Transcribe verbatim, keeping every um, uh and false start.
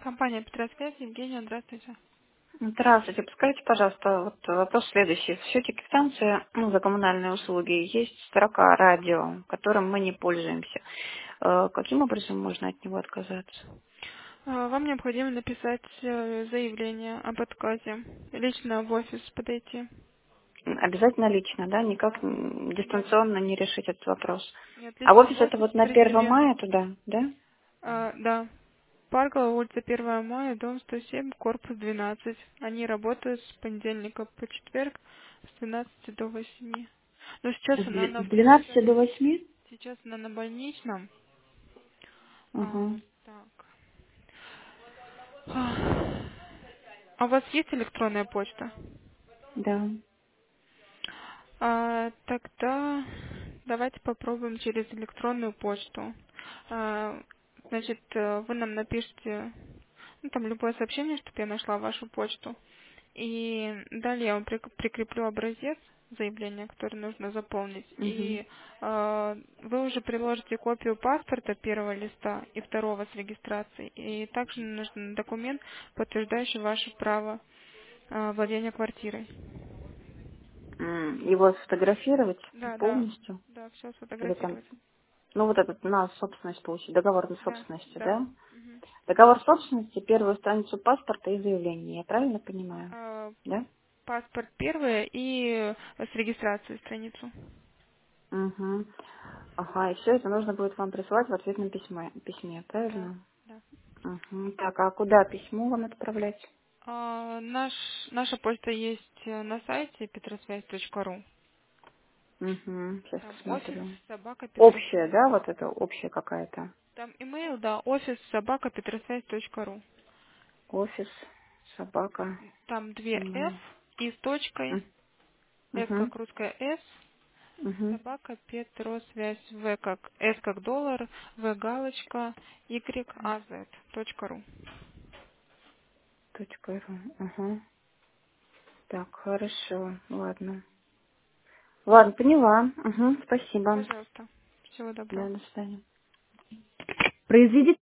Компания Петросвязь, Евгения, здравствуйте. Здравствуйте. Подскажите, пожалуйста, вот вопрос следующий. В счете квитанции, ну, за коммунальные услуги есть строка радио, которым мы не пользуемся. Э, Каким образом можно от него отказаться? А, Вам необходимо написать э, заявление об отказе. Лично в офис подойти. М, Обязательно лично, да? Никак м, Нет, дистанционно не решить этот вопрос. нет, А в лично в офис это офис вот на первое придите. мая туда, да? А, да, Парковая улица первое мая, дом сто семь, корпус двенадцать. Они работают с понедельника по четверг с двенадцати до восьми. Но сейчас С она две- на с сейчас, двенадцати до восьми? сейчас она на больничном. А, Угу. так. А у вас есть электронная почта? Да. А, тогда давайте попробуем через электронную почту. А, значит, э, вы нам напишите, ну, там любое сообщение, чтобы я нашла вашу почту. И далее я вам прик- прикреплю образец заявления, который нужно заполнить. Угу. И э, вы уже приложите копию паспорта первого листа и второго с регистрацией. И также нужен документ, подтверждающий ваше право э, владения квартирой. Его сфотографировать Да, да, полностью? да, все Или там, сфотографировать. ну вот этот на собственность получить, договор на Да, собственности, да. да? Мгм. Договор собственности, первую страницу паспорта и заявления. Я правильно понимаю? А, Да? паспорт первое и с регистрацией страницу. Угу. Ага, и все это нужно будет вам присылать в ответном письме, письме, Да, правильно? да. Угу. Так, а куда письмо вам отправлять? А, наш, наша почта есть э, на сайте петросвязь точка ру. Угу. Сейчас Там офис посмотрю. собака Общая, петросвязь. да, вот это общая какая-то? Там имейл, да, офис собака петросвязь точка ру. Офис, собака, Там две F email. и с точкой, S Угу. как русская S, Угу. собака петросвязь, В как S как доллар, В галочка, Y А Z точка ру. Точка ру. Угу. Так, хорошо, ладно. Ладно, поняла. Угу, спасибо. Пожалуйста. Всего доброго. Да, до свидания. Произведи